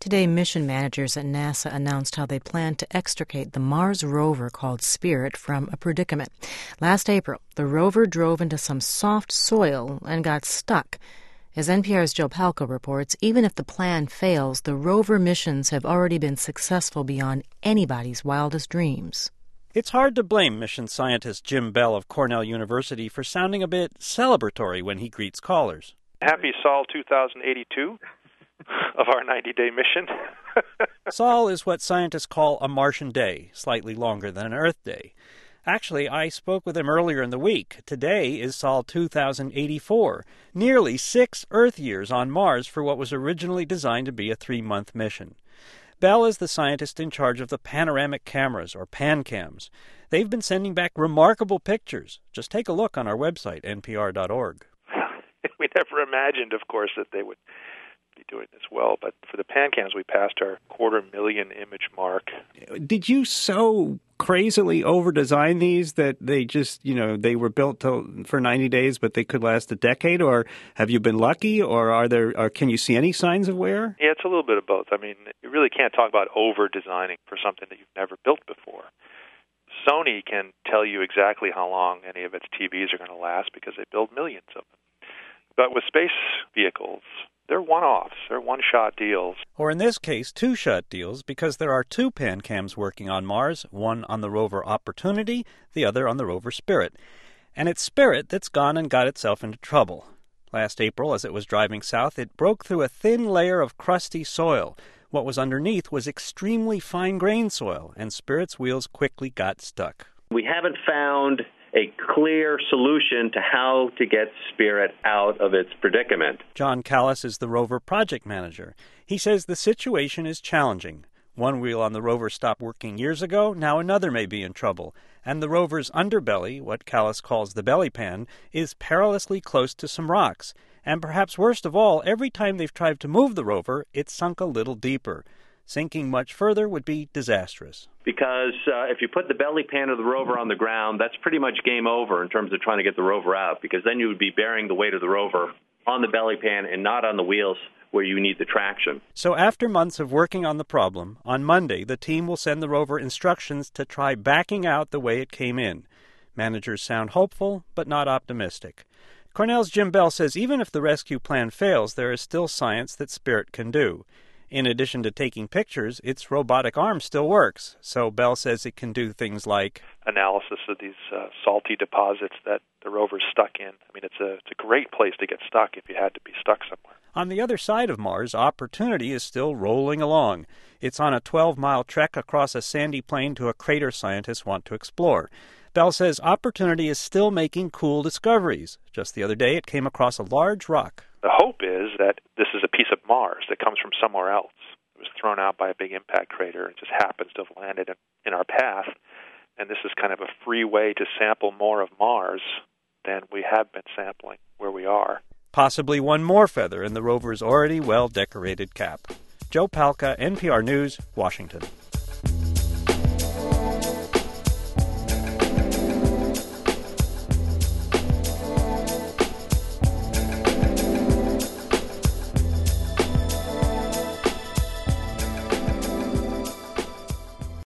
Today, mission managers at NASA announced how they plan to extricate the Mars rover called Spirit from a predicament. Last April, the rover drove into some soft soil and got stuck. As NPR's Joe Palca reports, even if the plan fails, the rover missions have already been successful beyond anybody's wildest dreams. It's hard to blame mission scientist Jim Bell of Cornell University for sounding a bit celebratory when he greets callers. Happy Sol 2082 of our 90-day mission. Sol is what scientists call a Martian day, slightly longer than an Earth day. Actually, I spoke with him earlier in the week. Today is Sol 2084, nearly 6 Earth years on Mars for what was originally designed to be a 3-month mission. Bell is the scientist in charge of the panoramic cameras, or PanCams. They've been sending back remarkable pictures. Just take a look on our website, npr.org. We never imagined, of course, that they would be doing this well, but for the PanCams, we passed our 250,000 image mark. Did you so crazily over-design these that they just, they were built for 90 days, but they could last a decade? Or have you been lucky, or can you see any signs of wear? Yeah, it's a little bit of both. I mean, you really can't talk about over-designing for something that you've never built before. Sony can tell you exactly how long any of its TVs are going to last because they build millions of them. But with space vehicles, they're one-offs. They're one-shot deals. Or in this case, 2-shot deals, because there are 2 PanCams working on Mars, one on the rover Opportunity, the other on the rover Spirit. And it's Spirit that's gone and got itself into trouble. Last April, as it was driving south, it broke through a thin layer of crusty soil. What was underneath was extremely fine-grained soil, and Spirit's wheels quickly got stuck. We haven't found a clear solution to how to get Spirit out of its predicament. John Callis is the rover project manager. He says the situation is challenging. One wheel on the rover stopped working years ago, now another may be in trouble. And the rover's underbelly, what Callis calls the belly pan, is perilously close to some rocks. And perhaps worst of all, every time they've tried to move the rover, it's sunk a little deeper. Sinking much further would be disastrous. Because if you put the belly pan of the rover on the ground, that's pretty much game over in terms of trying to get the rover out, because then you would be bearing the weight of the rover on the belly pan and not on the wheels where you need the traction. So after months of working on the problem, on Monday the team will send the rover instructions to try backing out the way it came in. Managers sound hopeful, but not optimistic. Cornell's Jim Bell says even if the rescue plan fails, there is still science that Spirit can do. In addition to taking pictures, its robotic arm still works. So Bell says it can do things like analysis of these salty deposits that the rover's stuck in. I mean, it's a great place to get stuck if you had to be stuck somewhere. On the other side of Mars, Opportunity is still rolling along. It's on a 12-mile trek across a sandy plain to a crater scientists want to explore. Bell says Opportunity is still making cool discoveries. Just the other day, it came across a large rock. The hope is that this is a piece of Mars that comes from somewhere else. It was thrown out by a big impact crater and just happens to have landed in our path. And this is kind of a free way to sample more of Mars than we have been sampling where we are. Possibly one more feather in the rover's already well-decorated cap. Joe Palca, NPR News, Washington.